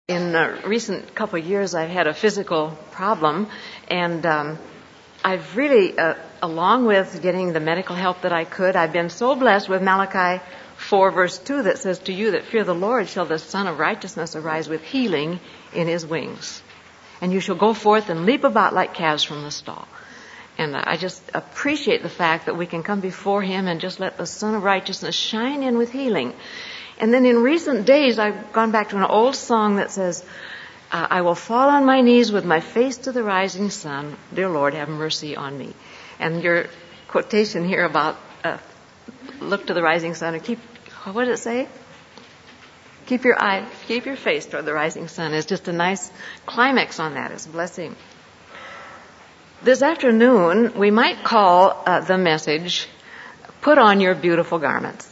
In a recent couple of years, I've had a physical problem, and I've really, along with getting the medical help that I could, I've been so blessed with Malachi 4, verse 2, that says, "To you that fear the Lord shall the Son of Righteousness arise with healing in his wings. And you shall go forth and leap about like calves from the stall." And I just appreciate the fact that we can come before him and just let the Son of Righteousness shine in with healing. And then in recent days, I've gone back to an old song that says, "I will fall on my knees with my face to the rising sun. Dear Lord, have mercy on me." And your quotation here about look to the rising sun and what did it say? Keep your face toward the rising sun is just a nice climax on that. It's a blessing. This afternoon, we might call the message, "Put on your beautiful garments."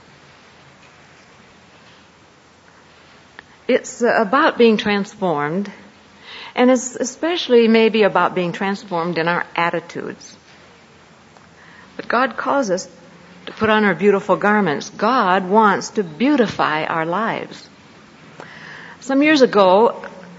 It's about being transformed, and it's especially maybe about being transformed in our attitudes. But God calls us to put on our beautiful garments. God wants to beautify our lives. Some years ago,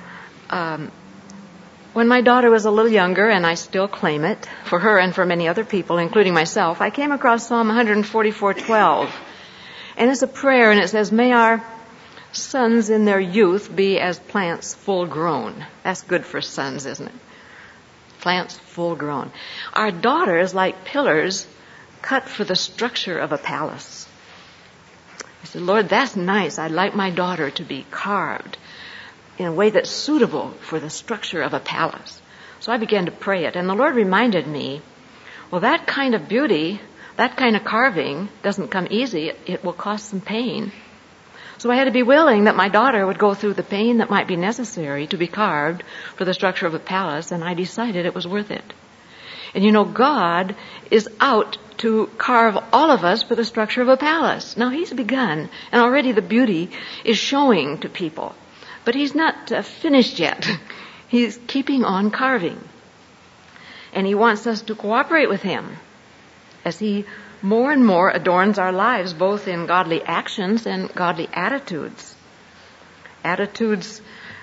when my daughter was a little younger, and I still claim it, for her and for many other people, including myself, I came across Psalm 144:12. And it's a prayer, and it says, "May our sons in their youth be as plants full grown." That's good for sons, isn't it? Plants full grown. Our daughters like pillars cut for the structure of a palace. I said, "Lord, that's nice. I'd like my daughter to be carved in a way that's suitable for the structure of a palace." So I began to pray it, and the Lord reminded me, well, that kind of beauty, that kind of carving doesn't come easy. It will cost some pain. So I had to be willing that my daughter would go through the pain that might be necessary to be carved for the structure of a palace, and I decided it was worth it. And you know, God is out to carve all of us for the structure of a palace. Now, he's begun, and already the beauty is showing to people. But he's not finished yet. He's keeping on carving. And he wants us to cooperate with him as he more and more adorns our lives, both in godly actions and godly attitudes. Attitudes,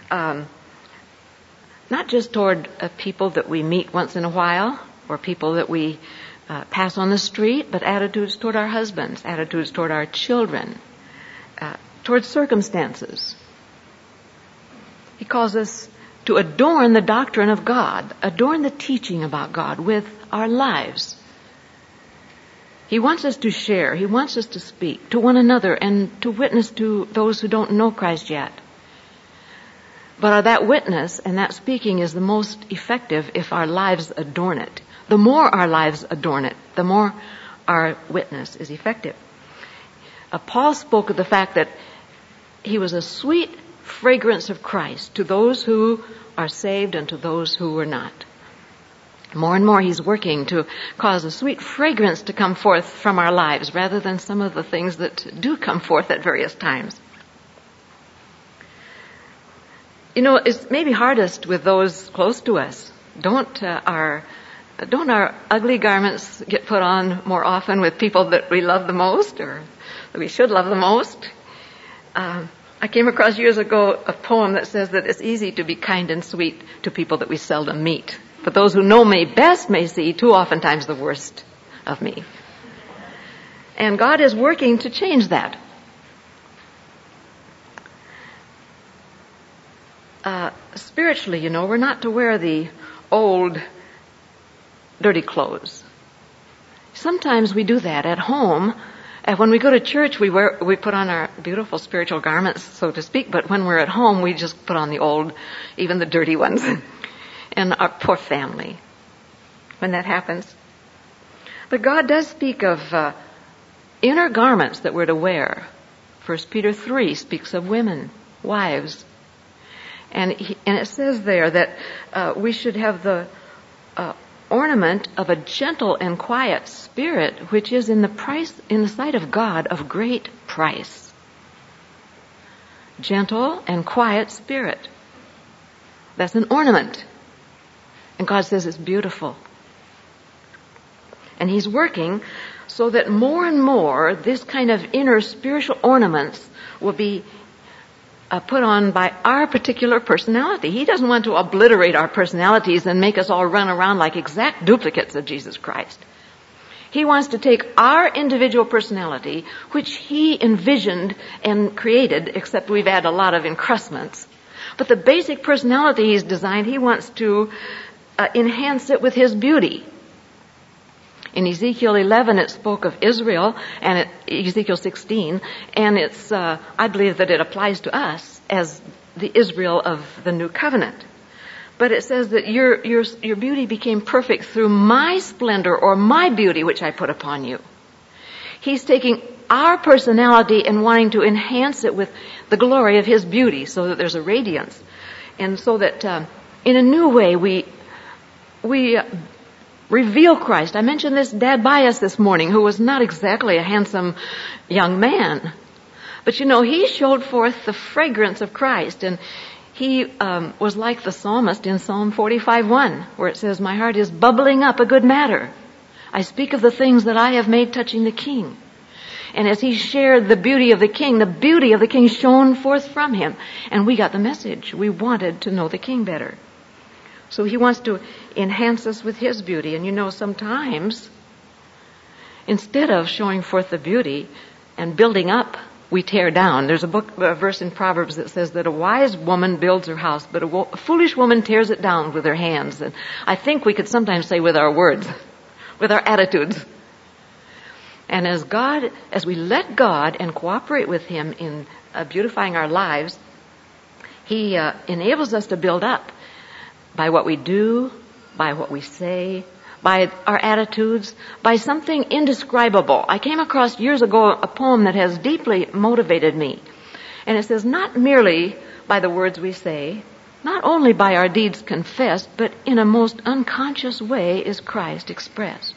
not just toward people that we meet once in a while, or people that we pass on the street, but attitudes toward our husbands, attitudes toward our children, toward circumstances. He calls us to adorn the doctrine of God, adorn the teaching about God with our lives. He wants us to share. He wants us to speak to one another and to witness to those who don't know Christ yet. But that witness and that speaking is the most effective if our lives adorn it. The more our lives adorn it, the more our witness is effective. Paul spoke of the fact that he was a sweet fragrance of Christ to those who are saved and to those who are not. More and more he's working to cause a sweet fragrance to come forth from our lives rather than some of the things that do come forth at various times. You know, it's maybe hardest with those close to us. Don't our ugly garments get put on more often with people that we love the most or that we should love the most? I came across years ago a poem that says that it's easy to be kind and sweet to people that we seldom meet. But those who know me best may see too oftentimes the worst of me. And God is working to change that. Spiritually, you know, we're not to wear the old, dirty clothes. Sometimes we do that at home. And when we go to church, we put on our beautiful spiritual garments, so to speak. But when we're at home, we just put on the old, even the dirty ones. And our poor family, when that happens. But God does speak of inner garments that we're to wear. 1 Peter 3 speaks of women, wives. And it says there that we should have the ornament of a gentle and quiet spirit, which is in the sight of God of great price. Gentle and quiet spirit. That's an ornament. And God says it's beautiful. And he's working so that more and more this kind of inner spiritual ornaments will be put on by our particular personality. He doesn't want to obliterate our personalities and make us all run around like exact duplicates of Jesus Christ. He wants to take our individual personality, which He envisioned and created, except we've had a lot of encrustments. But the basic personality He's designed, He wants to enhance it with His beauty. In Ezekiel 11, it spoke of Israel, and Ezekiel 16, and I believe that it applies to us as the Israel of the New Covenant. But it says that your beauty became perfect through my splendor or my beauty, which I put upon you. He's taking our personality and wanting to enhance it with the glory of His beauty, so that there's a radiance, and so that in a new way we reveal Christ. I mentioned this Dad Bias this morning, who was not exactly a handsome young man. But he showed forth the fragrance of Christ. And he was like the psalmist in Psalm 45:1, where it says, "My heart is bubbling up a good matter. I speak of the things that I have made touching the King." And as he shared the beauty of the King shone forth from him. And we got the message. We wanted to know the King better. So He wants to enhance us with His beauty. And sometimes, instead of showing forth the beauty and building up, we tear down. There's a verse in Proverbs that says that a wise woman builds her house, but a foolish woman tears it down with her hands. And I think we could sometimes say with our words, with our attitudes. And as we let God and cooperate with Him in beautifying our lives, He enables us to build up. By what we do, by what we say, by our attitudes, by something indescribable. I came across years ago a poem that has deeply motivated me. And it says, "Not merely by the words we say, not only by our deeds confessed, but in a most unconscious way is Christ expressed.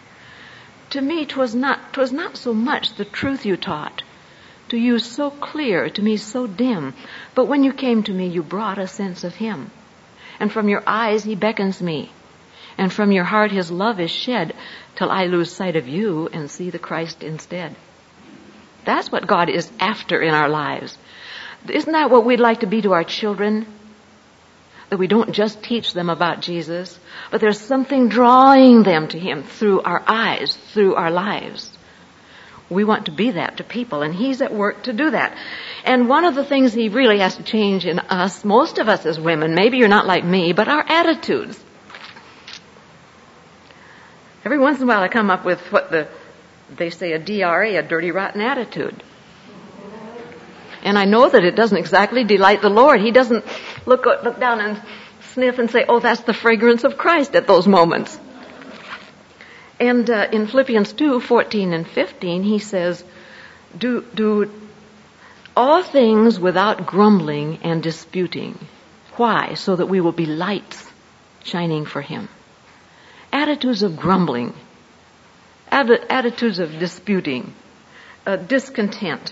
To me 'twas not so much the truth you taught, to you so clear, to me so dim, but when you came to me you brought a sense of Him. And from your eyes He beckons me, and from your heart His love is shed, till I lose sight of you and see the Christ instead." That's what God is after in our lives. Isn't that what we'd like to be to our children? That we don't just teach them about Jesus, but there's something drawing them to Him through our eyes, through our lives. We want to be that to people, and He's at work to do that. And one of the things He really has to change in us, most of us as women, maybe you're not like me, but our attitudes. Every once in a while I come up with what they say a DRA, a dirty, rotten attitude. And I know that it doesn't exactly delight the Lord. He doesn't look down and sniff and say, "Oh, that's the fragrance of Christ" at those moments. And in Philippians 2:14 and 15, he says, do all things without grumbling and disputing. Why? So that we will be lights shining for Him. Attitudes of grumbling, attitudes of disputing, discontent.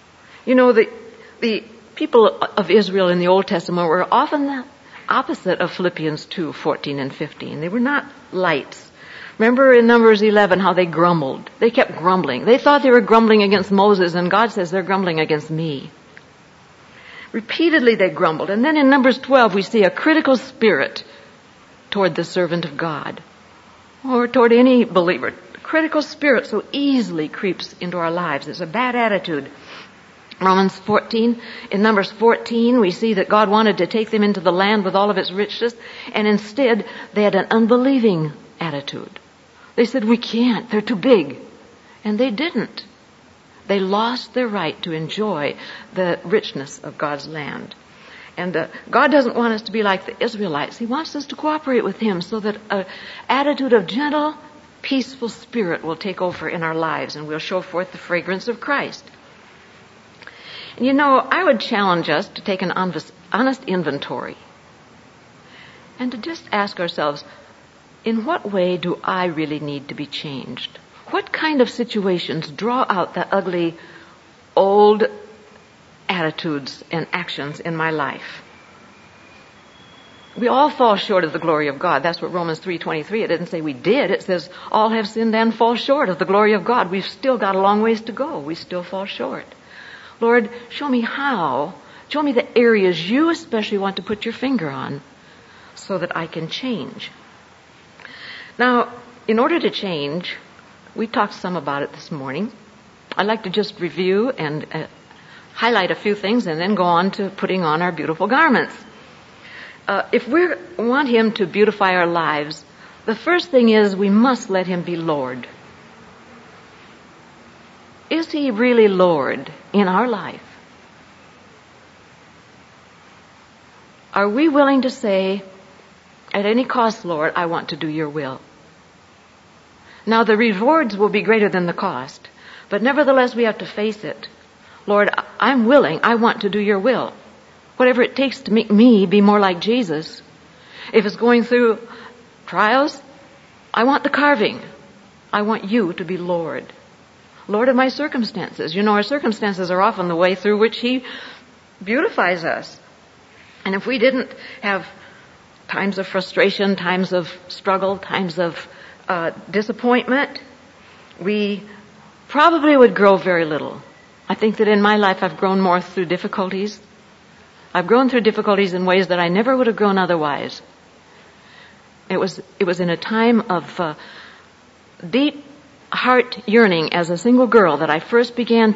The people of Israel in the Old Testament were often the opposite of Philippians 2:14 and 15. They were not lights. Remember in Numbers 11 how they grumbled. They kept grumbling. They thought they were grumbling against Moses, and God says they're grumbling against me. Repeatedly they grumbled. And then in Numbers 12 we see a critical spirit toward the servant of God, or toward any believer. A critical spirit so easily creeps into our lives. It's a bad attitude. In Numbers 14, we see that God wanted to take them into the land with all of its riches, and instead they had an unbelieving attitude. They said, "We can't, they're too big." And they didn't. They lost their right to enjoy the richness of God's land. And God doesn't want us to be like the Israelites. He wants us to cooperate with Him so that an attitude of gentle, peaceful spirit will take over in our lives, and we'll show forth the fragrance of Christ. And I would challenge us to take an honest inventory and to just ask ourselves, in what way do I really need to be changed? What kind of situations draw out the ugly, old attitudes and actions in my life? We all fall short of the glory of God. That's what Romans 3:23, it didn't say we did. It says all have sinned and fall short of the glory of God. We've still got a long ways to go. We still fall short. Lord, show me how Show me the areas you especially want to put your finger on so that I can change. Now, in order to change, we talked some about it this morning. I'd like to just review and highlight a few things and then go on to putting on our beautiful garments. If we want Him to beautify our lives, the first thing is we must let Him be Lord. Is He really Lord in our life? Are we willing to say, at any cost, Lord, I want to do your will? Now, the rewards will be greater than the cost, but nevertheless we have to face it. Lord, I'm willing. I want to do your will. Whatever it takes to make me be more like Jesus. If it's going through trials, I want the carving. I want you to be Lord. Lord of my circumstances. You know, our circumstances are often the way through which He beautifies us. And if we didn't have times of frustration, times of struggle, times of disappointment, we probably would grow very little. I think that in my life I've grown more through difficulties. I've grown through difficulties in ways that I never would have grown otherwise. It was in a time of deep heart yearning as a single girl that I first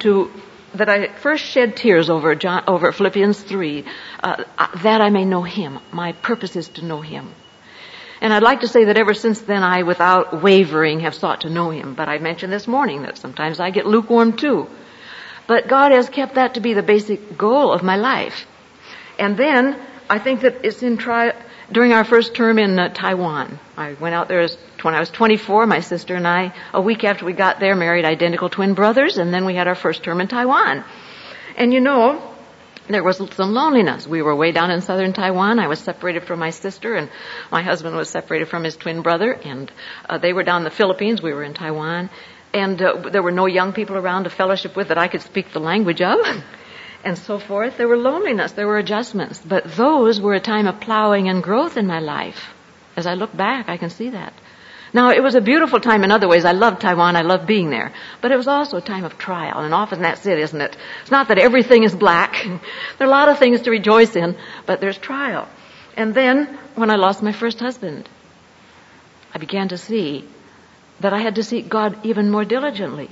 shed tears over Philippians 3, that I may know Him. My purpose is to know Him. And I'd like to say that ever since then I, without wavering, have sought to know Him. But I mentioned this morning that sometimes I get lukewarm too. But God has kept that to be the basic goal of my life. And then I think that it's during our first term in Taiwan. I went out there when I was 24, my sister and I, a week after we got there, married identical twin brothers, and then we had our first term in Taiwan. And you know, there was some loneliness. We were way down in southern Taiwan. I was separated from my sister, and my husband was separated from his twin brother, and they were down in the Philippines. We were in Taiwan. And there were no young people around to fellowship with that I could speak the language of. And so forth. There were loneliness, there were adjustments, but those were a time of plowing and growth in my life. As I look back, I can see that. Now, it was a beautiful time in other ways. I loved Taiwan, I loved being there. But it was also a time of trial, and often that's it, isn't it? It's not that everything is black. There are a lot of things to rejoice in, but there's trial. And then, when I lost my first husband, I began to see that I had to seek God even more diligently.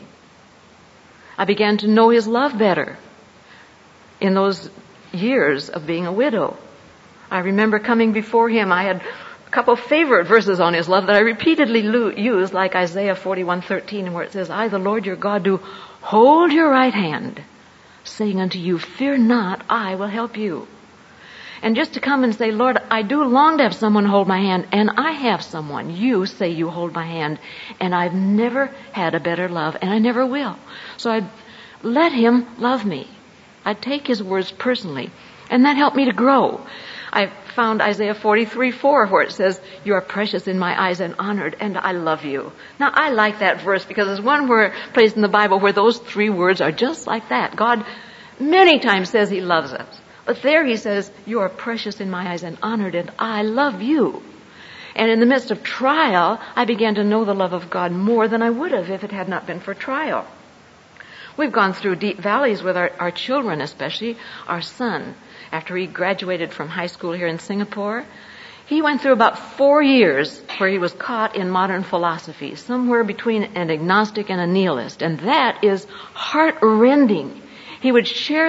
I began to know His love better. In those years of being a widow, I remember coming before Him. I had a couple of favorite verses on His love that I repeatedly used, like Isaiah 41:13, where it says, I, the Lord your God, do hold your right hand, saying unto you, fear not, I will help you. And just to come and say, Lord, I do long to have someone hold my hand, and I have someone. You say you hold my hand, and I've never had a better love, and I never will. So I'd let Him love me. I'd take His words personally, and that helped me to grow. I found Isaiah 43:4, where it says, you are precious in my eyes and honored, and I love you. Now, I like that verse because there's one place in the Bible where those three words are just like that. God many times says He loves us, but there He says, you are precious in my eyes and honored, and I love you. And in the midst of trial, I began to know the love of God more than I would have if it had not been for trial. We've gone through deep valleys with our children, especially our son. After he graduated from high school here in Singapore, he went through about 4 years where he was caught in modern philosophy, somewhere between an agnostic and a nihilist. And that is heart-rending. He would share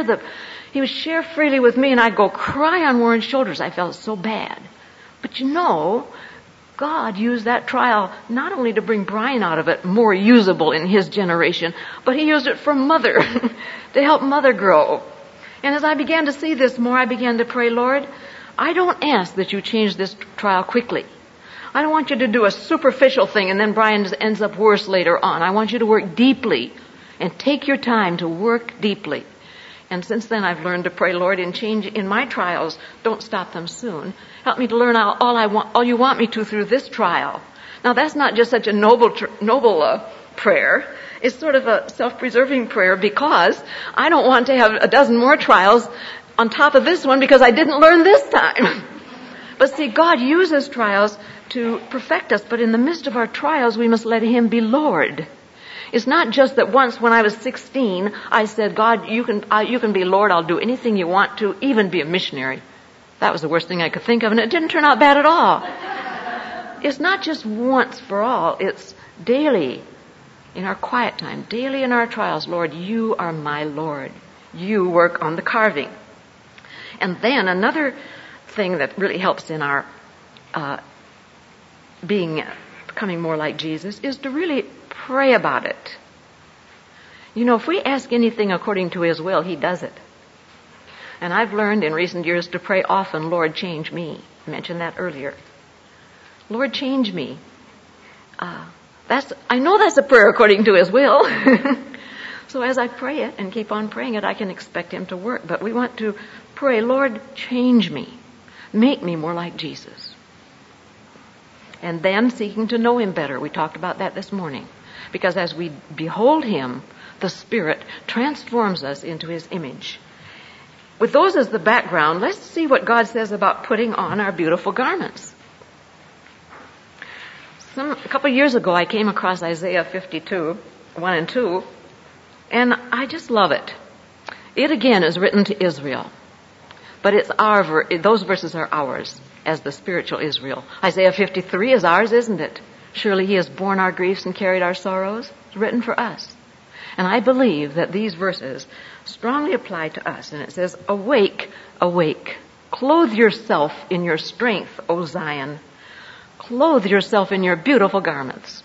freely with me, and I'd go cry on Warren's shoulders. I felt so bad. But you know, God used that trial not only to bring Brian out of it more usable in his generation, but He used it for Mother, to help Mother grow. And as I began to see this more, I began to pray, Lord, I don't ask that you change this trial quickly. I don't want you to do a superficial thing and then Brian ends up worse later on. I want you to work deeply and take your time to work deeply. And since then I've learned to pray, Lord, in my trials, don't stop them soon. Help me to learn all you want me to through this trial. Now that's not just such a noble prayer. It's sort of a self-preserving prayer because I don't want to have a dozen more trials on top of this one because I didn't learn this time. But see, God uses trials to perfect us, but in the midst of our trials we must let Him be Lord. It's not just that once when I was 16, I said, God, you can be Lord, I'll do anything you want to, even be a missionary. That was the worst thing I could think of, and it didn't turn out bad at all. It's not just once for all, it's daily in our quiet time, daily in our trials. Lord, you are my Lord. You work on the carving. And then another thing that really helps in our becoming more like Jesus is to really pray about it. You know, if we ask anything according to His will, He does it. And I've learned in recent years to pray often, Lord, change me. I mentioned that earlier. Lord, change me. I know that's a prayer according to His will. So as I pray it and keep on praying it, I can expect Him to work. But we want to pray, Lord, change me. Make me more like Jesus. And then seeking to know Him better. We talked about that this morning. Because as we behold Him, the Spirit transforms us into His image. With those as the background, let's see what God says about putting on our beautiful garments. A couple of years ago, I came across Isaiah 52, 1 and 2, and I just love it. It again is written to Israel, but it's those verses are ours as the spiritual Israel. Isaiah 53 is ours, isn't it? Surely He has borne our griefs and carried our sorrows. It's written for us. And I believe that these verses strongly apply to us. And it says, awake, awake. Clothe yourself in your strength, O Zion. Clothe yourself in your beautiful garments.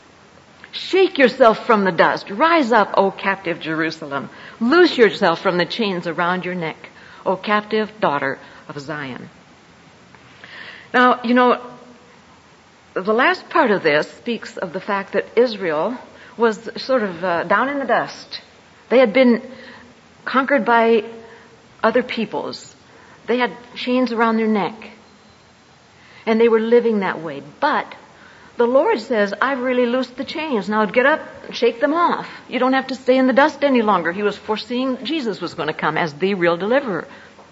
Shake yourself from the dust. Rise up, O captive Jerusalem. Loose yourself from the chains around your neck, O captive daughter of Zion. Now, you know, the last part of this speaks of the fact that Israel was sort of down in the dust. They had been conquered by other peoples. They had chains around their neck. And they were living that way. But the Lord says, I've really loosed the chains. Now get up and shake them off. You don't have to stay in the dust any longer. He was foreseeing Jesus was going to come as the real deliverer.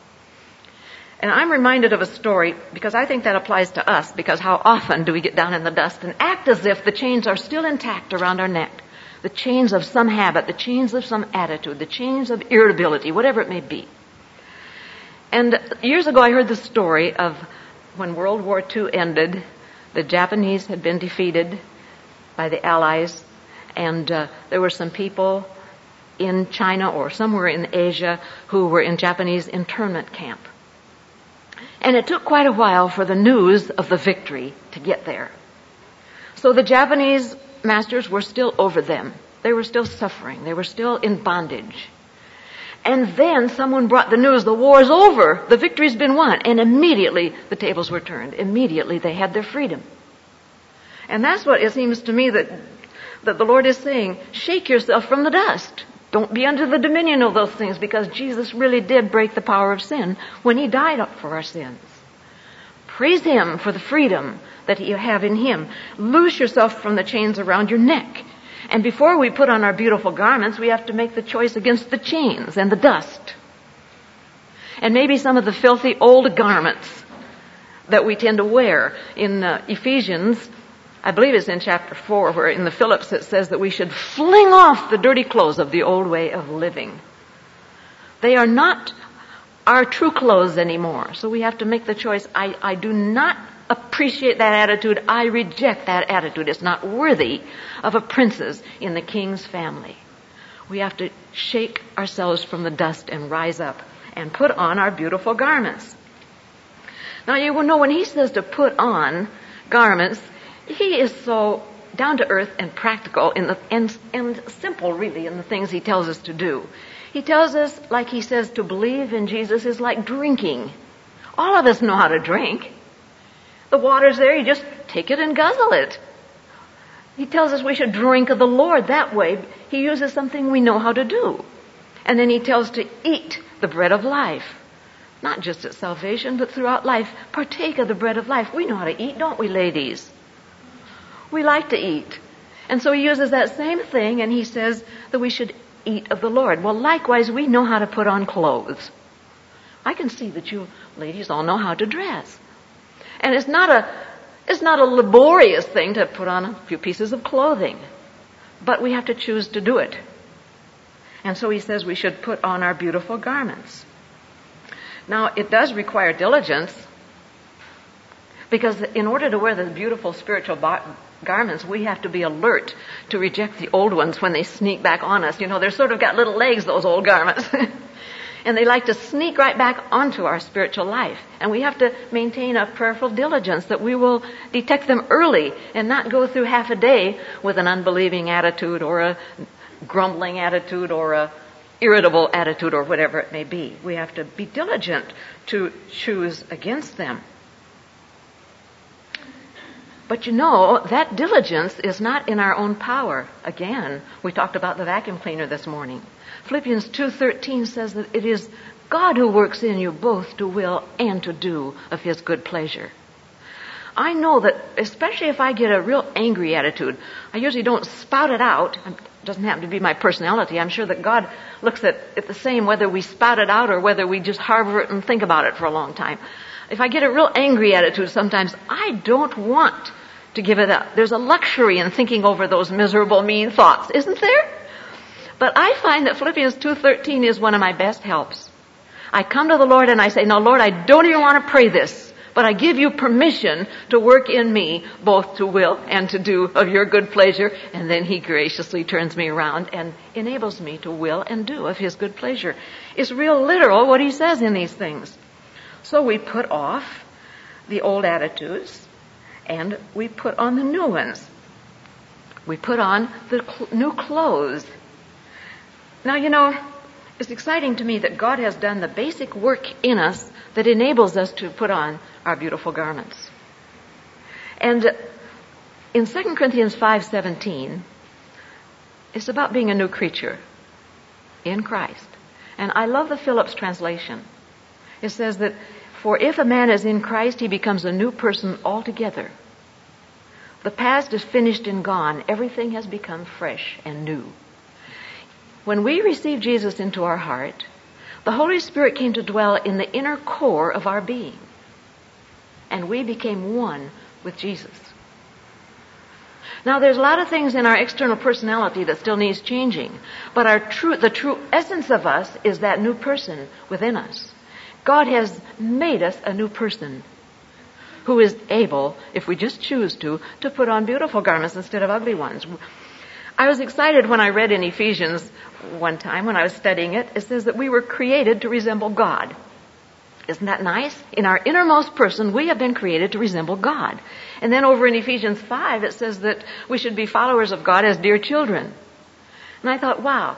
And I'm reminded of a story because I think that applies to us, because how often do we get down in the dust and act as if the chains are still intact around our neck? The chains of some habit, the chains of some attitude, the chains of irritability, whatever it may be. And years ago I heard the story of when World War II ended, the Japanese had been defeated by the Allies, and there were some people in China or somewhere in Asia who were in Japanese internment camp. And it took quite a while for the news of the victory to get there. So the Japanese masters were still over them. They were still suffering. They were still in bondage. And then someone brought the news, the war's over, the victory's been won. And immediately the tables were turned. Immediately they had their freedom. And that's what it seems to me that the Lord is saying. Shake yourself from the dust. Don't be under the dominion of those things, because Jesus really did break the power of sin when He died up for our sins. Praise Him for the freedom that you have in Him. Loose yourself from the chains around your neck. And before we put on our beautiful garments, we have to make the choice against the chains and the dust. And maybe some of the filthy old garments that we tend to wear. In Ephesians, I believe it's in chapter 4, where in the Phillips it says that we should fling off the dirty clothes of the old way of living. They are not our true clothes anymore. So we have to make the choice. I do not appreciate that attitude. I reject that attitude. It's not worthy of a princess in the king's family. We have to shake ourselves from the dust and rise up and put on our beautiful garments. Now you will know when He says to put on garments, He is so down to earth and practical and simple really in the things He tells us to do. He tells us, like He says, to believe in Jesus is like drinking. All of us know how to drink. The water's there, you just take it and guzzle it. He tells us we should drink of the Lord that way. He uses something we know how to do. And then He tells to eat the bread of life. Not just at salvation, but throughout life. Partake of the bread of life. We know how to eat, don't we, ladies? We like to eat. And so He uses that same thing, and He says that we should eat of the Lord. Well, likewise, we know how to put on clothes. I can see that you ladies all know how to dress. And it's not a laborious thing to put on a few pieces of clothing. but we have to choose to do it. And so he says we should put on our beautiful garments. Now, it does require diligence, because in order to wear the beautiful spiritual garments, we have to be alert to reject the old ones when they sneak back on us. You know, they're sort of got little legs, those old garments. And they like to sneak right back onto our spiritual life. And we have to maintain a prayerful diligence that we will detect them early and not go through half a day with an unbelieving attitude or a grumbling attitude or a irritable attitude or whatever it may be. We have to be diligent to choose against them. But you know, that diligence is not in our own power. Again, we talked about the vacuum cleaner this morning. Philippians 2:13 says that it is God who works in you both to will and to do of His good pleasure. I know that, especially if I get a real angry attitude, I usually don't spout it out. It doesn't happen to be my personality. I'm sure that God looks at it the same whether we spout it out or whether we just harbor it and think about it for a long time. If I get a real angry attitude sometimes, I don't want to give it up. There's a luxury in thinking over those miserable, mean thoughts, isn't there? But I find that Philippians 2:13 is one of my best helps. I come to the Lord and I say, "No, Lord, I don't even want to pray this, but I give you permission to work in me both to will and to do of your good pleasure." And then He graciously turns me around and enables me to will and do of His good pleasure. It's real literal what He says in these things. So we put off the old attitudes and we put on the new ones. We put on the new clothes. Now, you know, it's exciting to me that God has done the basic work in us that enables us to put on our beautiful garments. And in 2 Corinthians 5:17, it's about being a new creature in Christ. And I love the Phillips translation. It says that, "For if a man is in Christ, he becomes a new person altogether. The past is finished and gone. Everything has become fresh and new." When we received Jesus into our heart, the Holy Spirit came to dwell in the inner core of our being. And we became one with Jesus. Now, there's a lot of things in our external personality that still needs changing. But the true essence of us is that new person within us. God has made us a new person who is able, if we just choose to put on beautiful garments instead of ugly ones. I was excited when I read in Ephesians one time when I was studying it. It says that we were created to resemble God. Isn't that nice? In our innermost person, we have been created to resemble God. And then over in Ephesians 5, it says that we should be followers of God as dear children. And I thought, wow.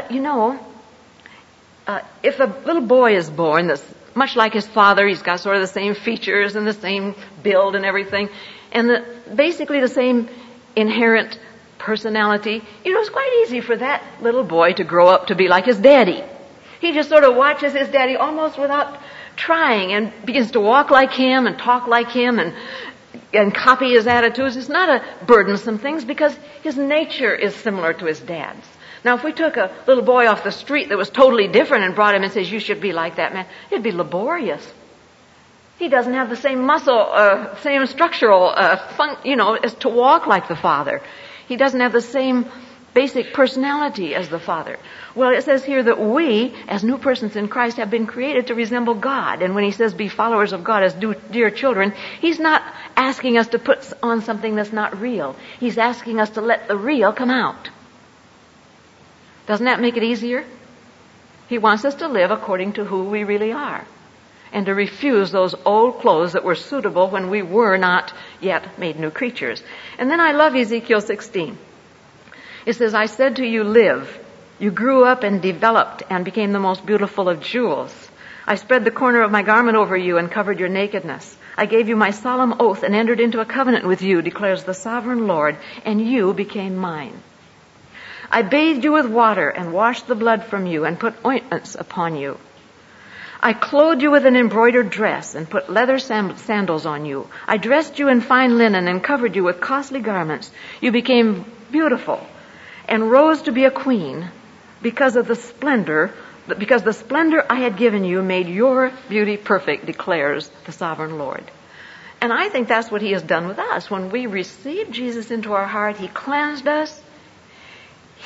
If a little boy is born that's much like his father, he's got sort of the same features and the same build and everything, and basically the same inherent personality, it's quite easy for that little boy to grow up to be like his daddy. He just sort of watches his daddy almost without trying and begins to walk like him and talk like him and copy his attitudes. It's not a burdensome thing because his nature is similar to his dad's. Now, if we took a little boy off the street that was totally different and brought him and says, "You should be like that man," it'd be laborious. He doesn't have the same muscle, same structural, as to walk like the father. He doesn't have the same basic personality as the Father. Well, it says here that we, as new persons in Christ, have been created to resemble God. And when he says be followers of God as dear children, he's not asking us to put on something that's not real. He's asking us to let the real come out. Doesn't that make it easier? He wants us to live according to who we really are and to refuse those old clothes that were suitable when we were not yet made new creatures. And then I love Ezekiel 16. It says, "I said to you, live. You grew up and developed and became the most beautiful of jewels. I spread the corner of my garment over you and covered your nakedness. I gave you my solemn oath and entered into a covenant with you, declares the sovereign Lord, and you became mine. I bathed you with water and washed the blood from you and put ointments upon you. I clothed you with an embroidered dress and put leather sandals on you. I dressed you in fine linen and covered you with costly garments. You became beautiful and rose to be a queen because the splendor I had given you made your beauty perfect, declares the sovereign Lord." And I think that's what he has done with us. When we received Jesus into our heart, he cleansed us.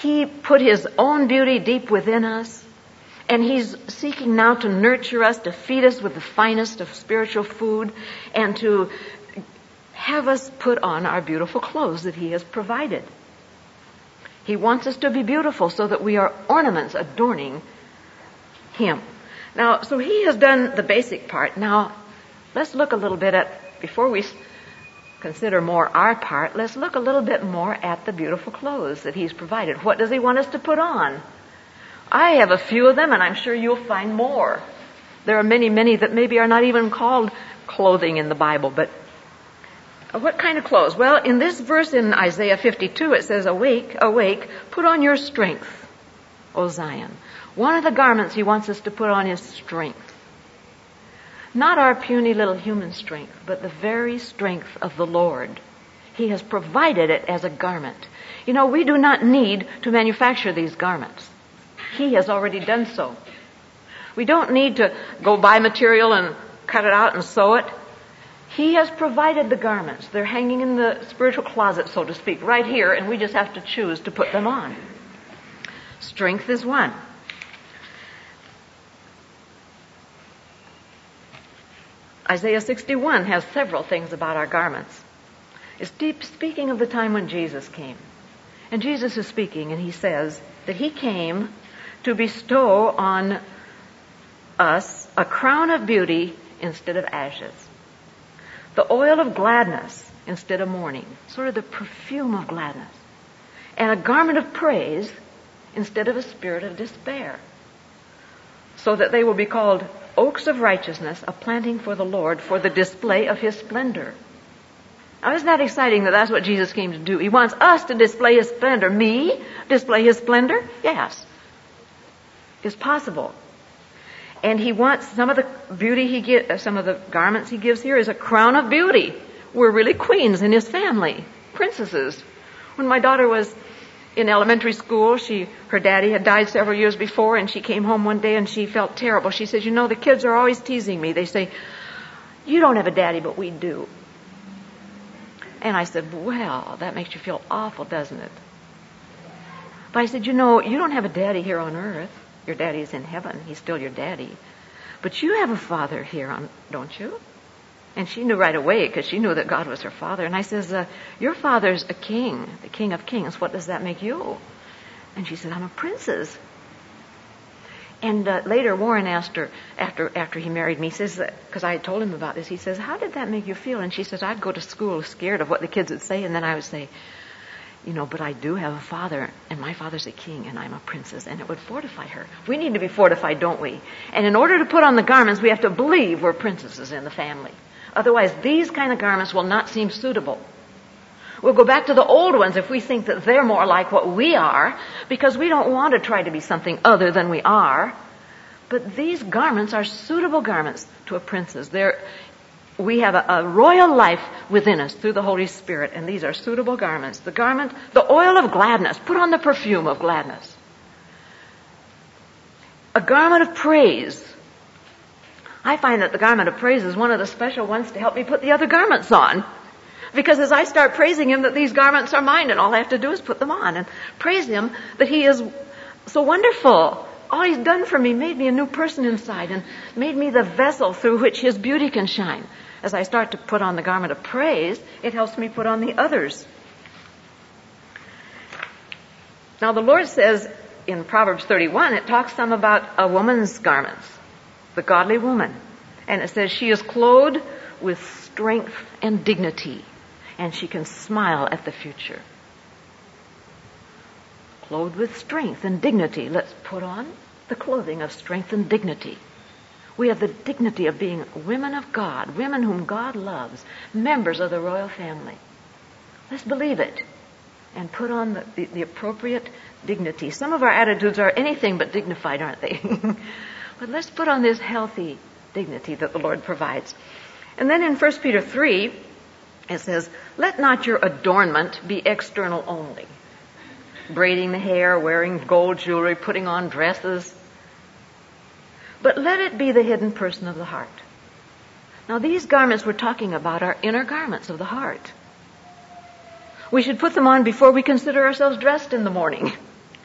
He put His own beauty deep within us, and He's seeking now to nurture us, to feed us with the finest of spiritual food, and to have us put on our beautiful clothes that He has provided. He wants us to be beautiful so that we are ornaments adorning Him. Now, so He has done the basic part. Now, let's look a little bit at, before we consider more our part, let's look a little bit more at the beautiful clothes that He's provided. What does He want us to put on? I have a few of them, and I'm sure you'll find more. There are many, many that maybe are not even called clothing in the Bible, but what kind of clothes? Well, in this verse in Isaiah 52, it says, "Awake, awake, put on your strength, O Zion." One of the garments He wants us to put on is strength. Not our puny little human strength, but the very strength of the Lord. He has provided it as a garment. You know, we do not need to manufacture these garments. He has already done so. We don't need to go buy material and cut it out and sew it. He has provided the garments. They're hanging in the spiritual closet, so to speak, right here, and we just have to choose to put them on. Strength is one. Isaiah 61 has several things about our garments. It's speaking of the time when Jesus came. And Jesus is speaking, and He says that He came to bestow on us a crown of beauty instead of ashes, the oil of gladness instead of mourning, sort of the perfume of gladness, and a garment of praise instead of a spirit of despair, so that they will be called oaks of righteousness, a planting for the Lord, for the display of His splendor. Now, isn't that exciting that that's what Jesus came to do? He wants us to display His splendor. Me? Display His splendor? Yes. It's possible. And He wants some of the beauty He gives, some of the garments He gives here is a crown of beauty. We're really queens in His family, princesses. When my daughter was in elementary school, her daddy had died several years before, and she came home one day and she felt terrible. She says, "You know, the kids are always teasing me. They say, 'You don't have a daddy, but we do.'" And I said, "Well, that makes you feel awful, doesn't it?" But I said, "You know, you don't have a daddy here on earth. Your daddy is in heaven. He's still your daddy. But you have a father here on, don't you?" And she knew right away, because she knew that God was her father. And I says, "Your father's a king, the King of Kings. What does that make you?" And she said, "I'm a princess." And later Warren asked her, after he married me, he says, because I had told him about this, he says, "How did that make you feel?" And she says, "I'd go to school scared of what the kids would say, and then I would say, you know, but I do have a father, and my father's a king, and I'm a princess," and it would fortify her. We need to be fortified, don't we? And in order to put on the garments, we have to believe we're princesses in the family. Otherwise, these kind of garments will not seem suitable. We'll go back to the old ones if we think that they're more like what we are, because we don't want to try to be something other than we are. But these garments are suitable garments to a princess. We have a royal life within us through the Holy Spirit, and these are suitable garments. The oil of gladness. Put on the perfume of gladness. A garment of praise. I find that the garment of praise is one of the special ones to help me put the other garments on. Because as I start praising Him that these garments are mine, and all I have to do is put them on and praise Him that He is so wonderful. All He's done for me made me a new person inside and made me the vessel through which His beauty can shine. As I start to put on the garment of praise, it helps me put on the others. Now the Lord says in Proverbs 31, it talks some about a woman's garments, the godly woman. And it says she is clothed with strength and dignity, and she can smile at the future. Clothed with strength and dignity. Let's put on the clothing of strength and dignity. We have the dignity of being women of God, women whom God loves, members of the royal family. Let's believe it and put on the appropriate dignity. Some of our attitudes are anything but dignified, aren't they? But let's put on this healthy dignity that the Lord provides. And then in 1 Peter 3, it says, "Let not your adornment be external only." Braiding the hair, wearing gold jewelry, putting on dresses. "But let it be the hidden person of the heart." Now these garments we're talking about are inner garments of the heart. We should put them on before we consider ourselves dressed in the morning.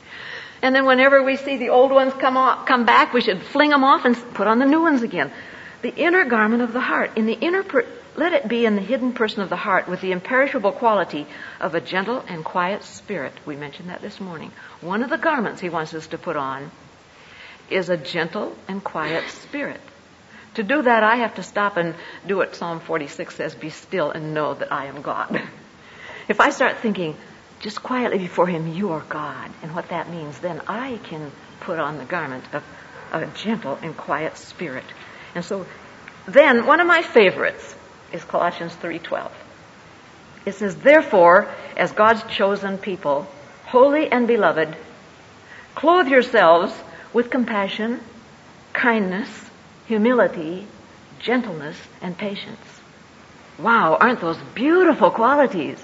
And then whenever we see the old ones come back, we should fling them off and put on the new ones again. The inner garment of the heart. Let it be in the hidden person of the heart with the imperishable quality of a gentle and quiet spirit. We mentioned that this morning. One of the garments he wants us to put on is a gentle and quiet spirit. To do that, I have to stop and do what Psalm 46 says, be still and know that I am God. If I start thinking just quietly before him, you are God, and what that means, then I can put on the garment of a gentle and quiet spirit. And so then one of my favorites is Colossians 3:12. It says, therefore, as God's chosen people, holy and beloved, clothe yourselves with compassion, kindness, humility, gentleness, and patience. Wow, aren't those beautiful qualities?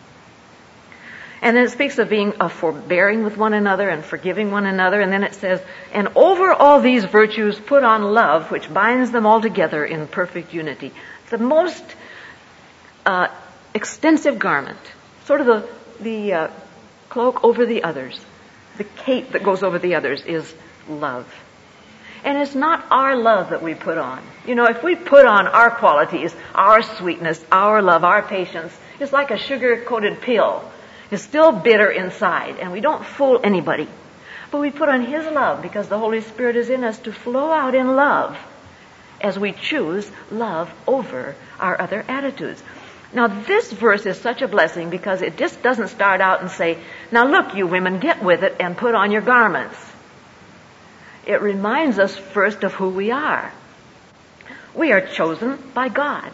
And then it speaks of being forbearing with one another and forgiving one another. And then it says, and over all these virtues put on love, which binds them all together in perfect unity. The most extensive garment, sort of the cloak over the others, the cape that goes over the others is love. And it's not our love that we put on. You know, if we put on our qualities, our sweetness, our love, our patience, it's like a sugar-coated pill. It's still bitter inside, and we don't fool anybody. But we put on his love because the Holy Spirit is in us to flow out in love as we choose love over our other attitudes. Now, this verse is such a blessing because it just doesn't start out and say, now look, you women, get with it and put on your garments. It reminds us first of who we are. We are chosen by God,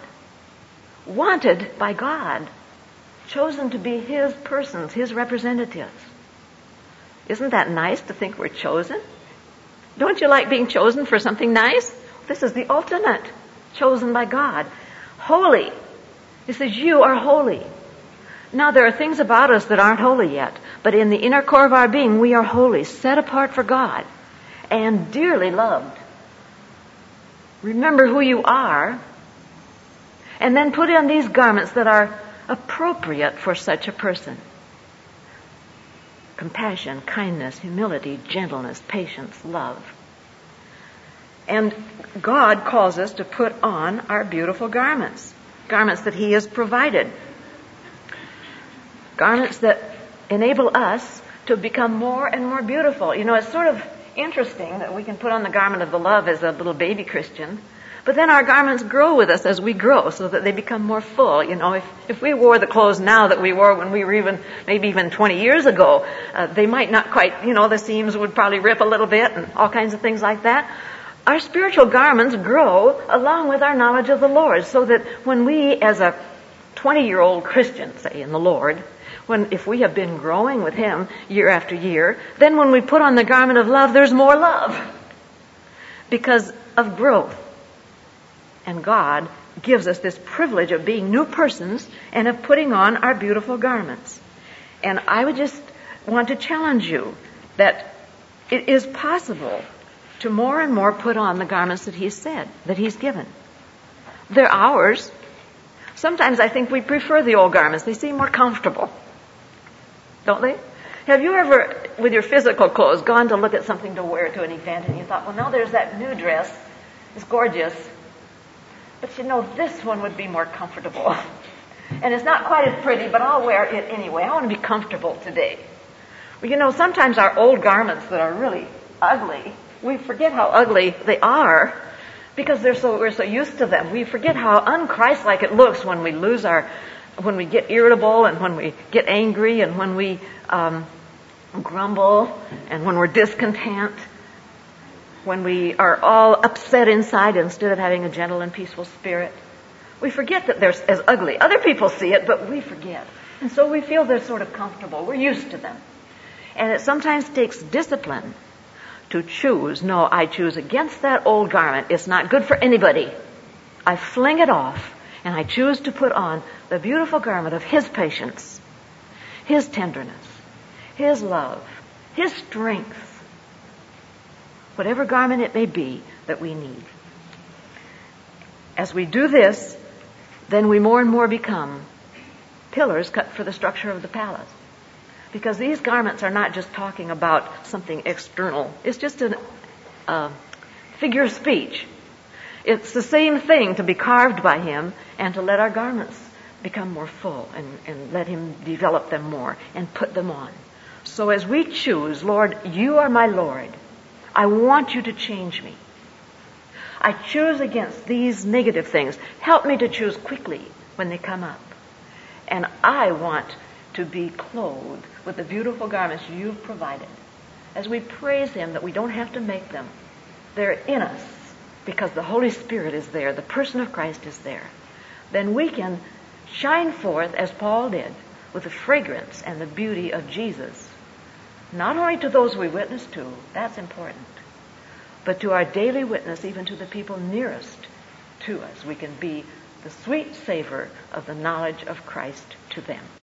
wanted by God, chosen to be his persons, his representatives. Isn't that nice to think we're chosen? Don't you like being chosen for something nice? This is the ultimate, chosen by God. Holy. He says, you are holy. Now, there are things about us that aren't holy yet, but in the inner core of our being, we are holy, set apart for God, and dearly loved. Remember who you are, and then put on these garments that are appropriate for such a person. Compassion, kindness, humility, gentleness, patience, love. And God calls us to put on our beautiful garments. Garments that he has provided. Garments that enable us to become more and more beautiful. You know, it's sort of interesting that we can put on the garment of the love as a little baby Christian, but then our garments grow with us as we grow so that they become more full. You know, if we wore the clothes now that we wore when we were maybe even 20 years ago, they might not quite, you know, the seams would probably rip a little bit and all kinds of things like that. Our spiritual garments grow along with our knowledge of the Lord, so that when we, as a 20-year-old Christian, say, in the Lord, if we have been growing with him year after year, then when we put on the garment of love, there's more love because of growth. And God gives us this privilege of being new persons and of putting on our beautiful garments. And I would just want to challenge you that it is possible to more and more put on the garments that he's said, that he's given. They're ours. Sometimes I think we prefer the old garments. They seem more comfortable. Don't they? Have you ever, with your physical clothes, gone to look at something to wear to an event and you thought, well, now there's that new dress. It's gorgeous. But you know, this one would be more comfortable. And it's not quite as pretty, but I'll wear it anyway. I want to be comfortable today. Well, you know, sometimes our old garments that are really ugly, we forget how ugly they are because we're so used to them. We forget how un-Christ-like it looks when we when we get irritable and when we get angry and when we grumble and when we're discontent, when we are all upset inside instead of having a gentle and peaceful spirit. We forget that they're as ugly. Other people see it, but we forget. And so we feel they're sort of comfortable. We're used to them. And it sometimes takes discipline to choose. No, I choose against that old garment. It's not good for anybody. I fling it off, and I choose to put on the beautiful garment of his patience, his tenderness, his love, his strength, whatever garment it may be that we need. As we do this, then we more and more become pillars cut for the structure of the palace. Because these garments are not just talking about something external. It's just a figure of speech. It's the same thing to be carved by Him and to let our garments become more full and let Him develop them more and put them on. So as we choose, Lord, you are my Lord. I want you to change me. I choose against these negative things. Help me to choose quickly when they come up. And I want to be clothed with the beautiful garments you've provided. As we praise Him that we don't have to make them. They're in us because the Holy Spirit is there. The person of Christ is there. Then we can shine forth, as Paul did, with the fragrance and the beauty of Jesus. Not only to those we witness to, that's important, but to our daily witness, even to the people nearest to us. We can be the sweet savor of the knowledge of Christ to them.